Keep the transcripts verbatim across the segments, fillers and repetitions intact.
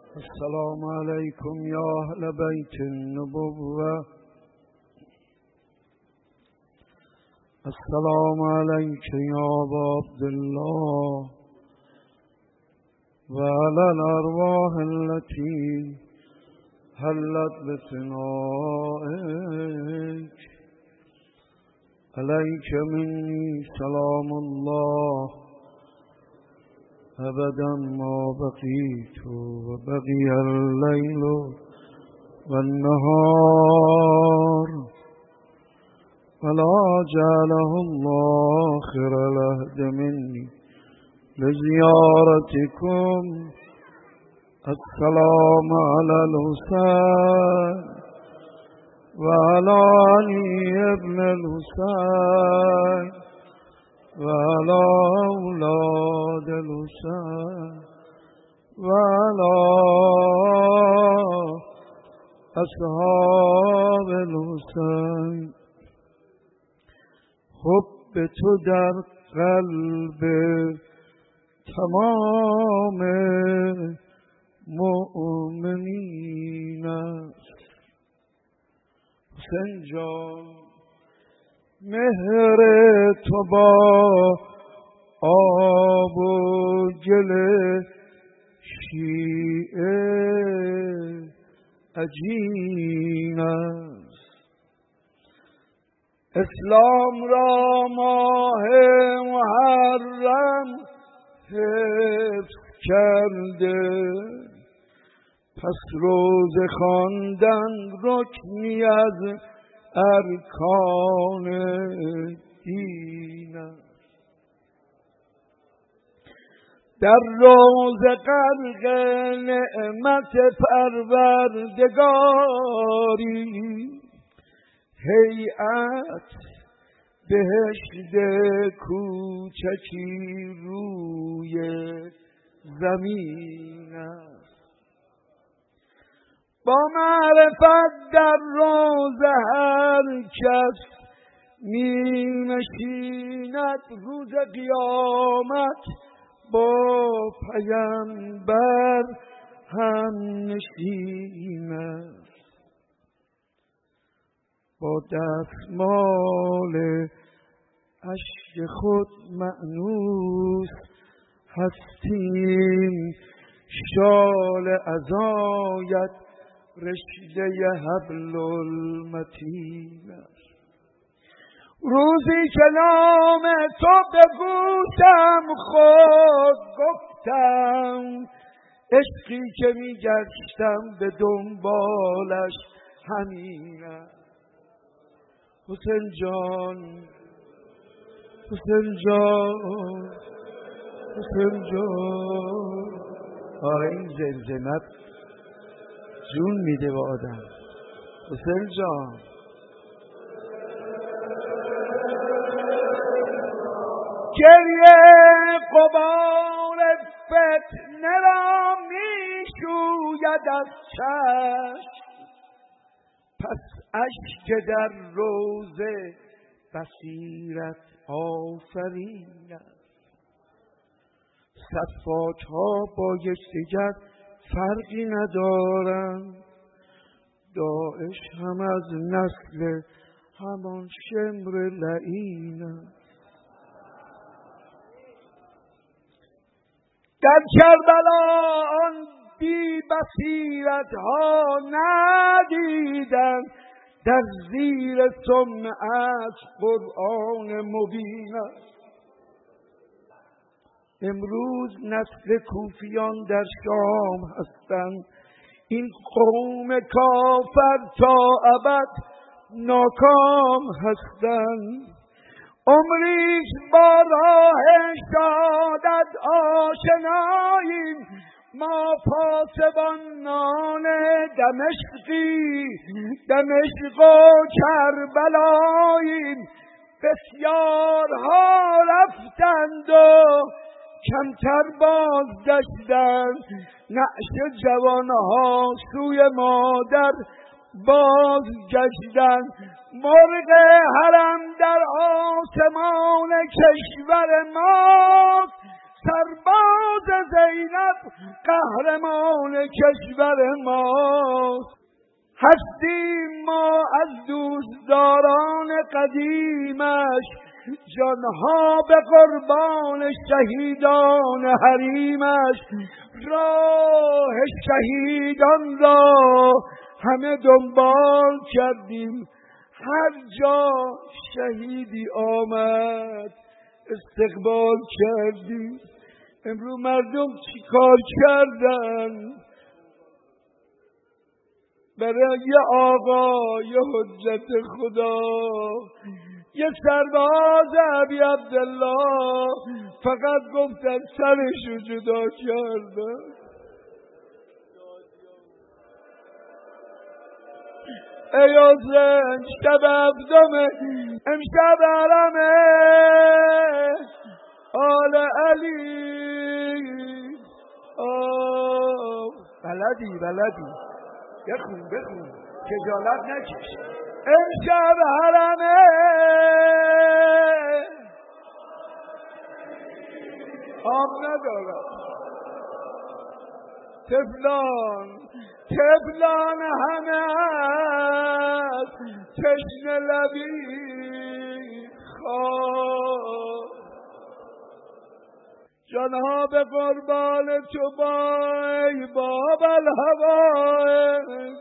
السلام علیکم یا اهل بیت النبوة. السلام علیک یا ابا عبدالله و علی الارواح التي حلت بفنائک. علیک منی سلام الله ابدا ما بقیت و بقی اللیل و النهار ولا جعله الله آخر العهد مني لزيارتكم. السلام على الحسين وعلى علي ابن الحسين وعلى أولاد الحسين وعلى أصحاب الحسين. حب تو در قلب تمام مؤمنین است. حسین جان مهر تو با آب و گل شیعه عجین است. اسلام را ماه محرم حفظ کرده، پس روزه خواندن رکنی از ارکان دین است. در روزه غرق نعمت پروردگاری، هیئت بهشت کوچکی روی زمین است. با معرفت در روزه هر کس می نشیند، روز قیامت با پیامبر هم نشین است. با دستمال اشک خود مأنوس هستیم، شال عزایت رشته حبل المتین است. روزی که نام تو به گوشم خود گفتم، عشقی که می گشتم به دنبالش همین است. حسین جان حسین جان حسین جان. آره این زمزمت جون میده به آدم. حسین جان گریه غبار فتنه را میشوید از چشم، پس اشک در روزه بصیرت آفرین است. صفات ها با یکدیگر فرقی ندارند، داعش هم از نسل همان شمر لعین است. در کربلا آن بی بصیرت ها ندیدند، در زیر سمعت قرآن مبین است. امروز نسل کوفیان در شام هستند، این قوم کافر تا ابد ناکام هستند. عمریش با راه شادت آشناییم، ما پاسبانان دمشقی دمشق و کربلاییم. بسیارها رفتند و کمتر بازگشتند، نعش جوانها سوی مادر بازگشتند. مرغ حرم در آسمان کشور ما سرباز زینب قهرمان کشور ماست. هستیم ما از دوستداران قدیمش، جانها به قربان شهیدان حریمش. راه شهیدان را همه دنبال کردیم، هر جا شهیدی آمد استقبال کردیم. امروز مردم چی کار کردن؟ برای آقا یه حجت خدا، یه سرباز ابی عبدالله فقط گفتن سرشو جدا کردن. ای حسین شب هفتمه، امشب حرمه آل علی. آه بلدی بلدی بخون بخون خجالت نکش. امشب حرمه آب ندارم. تفلان تفلان همه از تشنه لبی خواه، جانها به قربان تو بای باب الهوایج.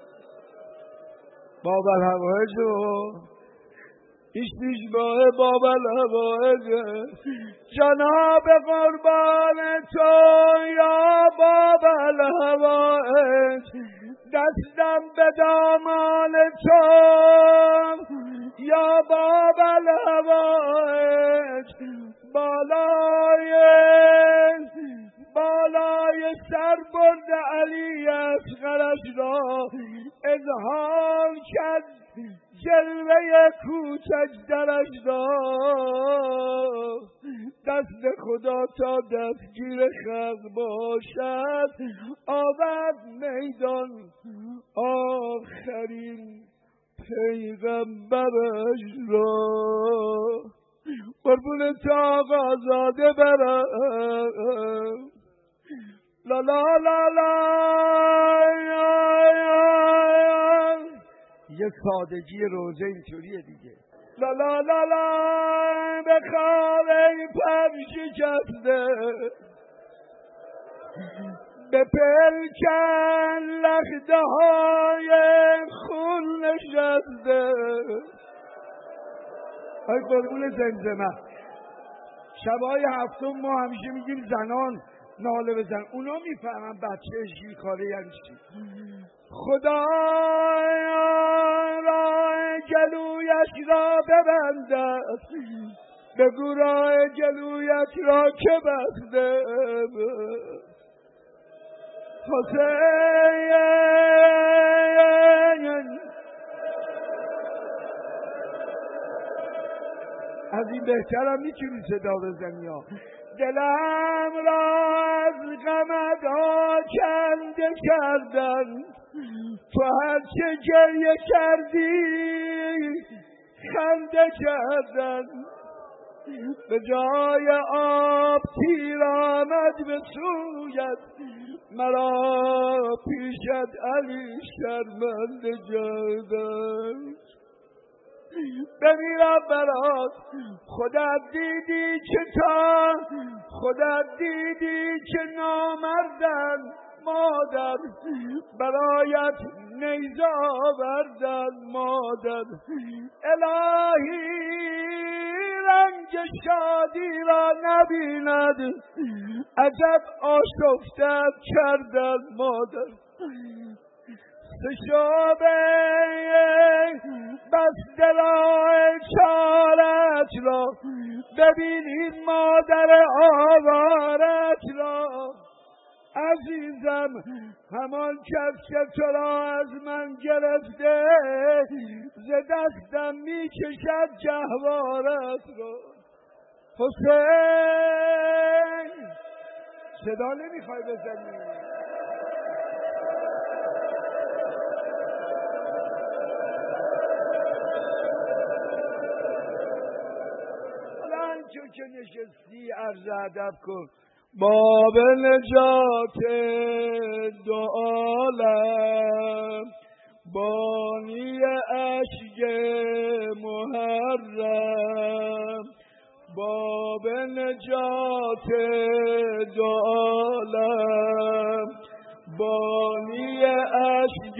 باب الهوایج و ایش پیشباه باب الهوایج، جانها به قربان تو یا باب الهوایج. دستم به دامان تو یا باب الهوایج. بالای بالای سر برد علی اصغرش را اظهار کرد، جلوه کوچک درش را. دست خدا تا دستگیر خلق باشد، آورد میدان آخرین پیغمبرش را. قربون تا آزاده برم. لا لا لا لا. یه سادگی روزه اینطوریه دیگه. لا لا لا لا. بخواب ای پر شکسته، به پلکن لخته های خون نشسته. ای قربون زمزمه، شبای هفتم ما همیشه میگیم زنان ناله بزن، اونا میفهمن بچه شیرخواره یعنی چی. خدا راه جلویش را ببندد، بگو راه جلویش را که بسته. حسین از این بهترم میتونی صدا بزنی ها. دلم را از غمت آکنده کردن، تو هرچه گریه کردی خنده کردن. به جای آب تیر آمد به سویت، مرا پیشت علی شرمنده کردن. بمیرم برات، خودت دیدی که تا خودت دیدی که نامردن مادر، برایت نیزه آوردن مادر. الهی رنگ شادی را نبیند، عجب آشفتت کردن مادر. سشابه بس دلای چارت را، ببینید مادر آوارت را. عزیزم همان کس که تو را از من گرفته، ز دستم می کشد گهوارت را. حسین صدا نمیخوای بزنی؟ چون که نشستی عرض ادب کن. باب نجات دو عالم، بانی اشک محرم. باب نجات دو عالم، بانی اشک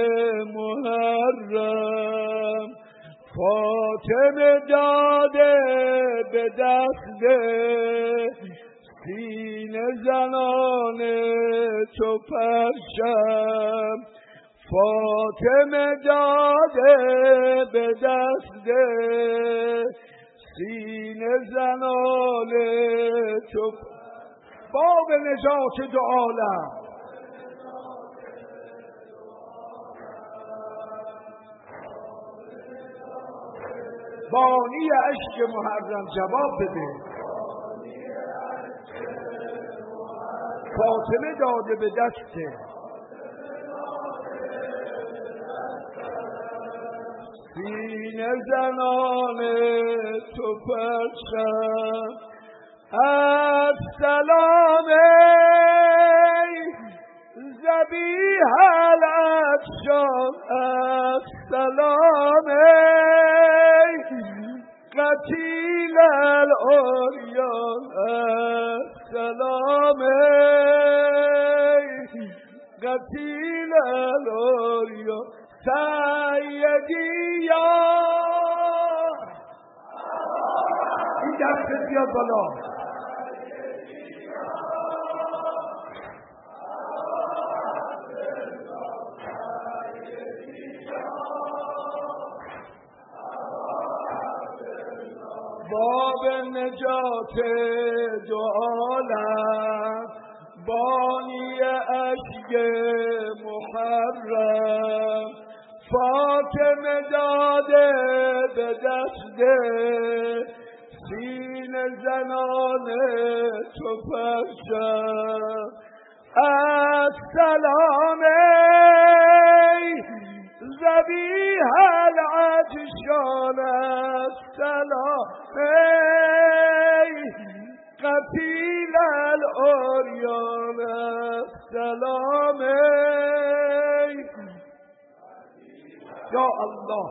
محرم. فاطمه داده به دست سینه زنان تو پرچم. فاطمه داده به دست سینه زنان تو. باب نجات دو عالم، بانی اشک محرم. جواب بده. فاطمه داده به دست سینه زنان تو پرچم. السلام ذبیح العطشان، السلام قتیل العریان، السلام قتیل العریان. سیدی یا این دست بیاد بالا. باب نجات دو عالم، بانی اشک محرم. فاطمه داده به دست سینه زنان تو پرچم. السلام ذبیح العطشان، السلام قتیل العریان، السلام یا الله.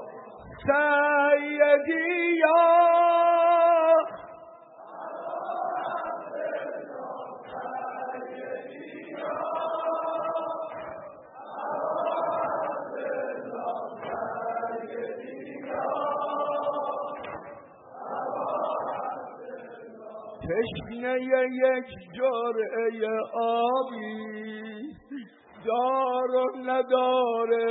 سیدی یا تشنه یک جرعه آبی، دار و نداره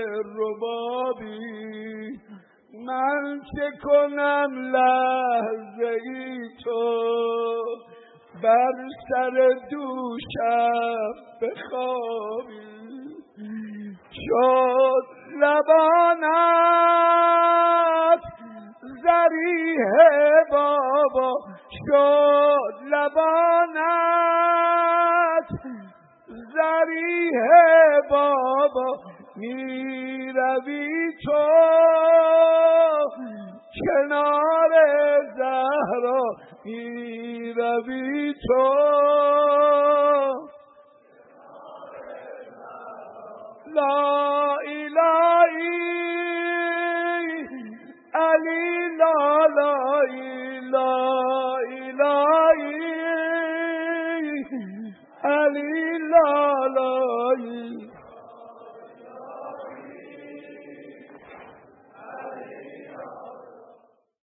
ربابی. من چه کنم لحظه ای تو بر سر دوشم بخوابی. شد لبانت ذریح بابا، شد لبانت ذریح بابا. می روی تو کنار زهرا، می روی تو لا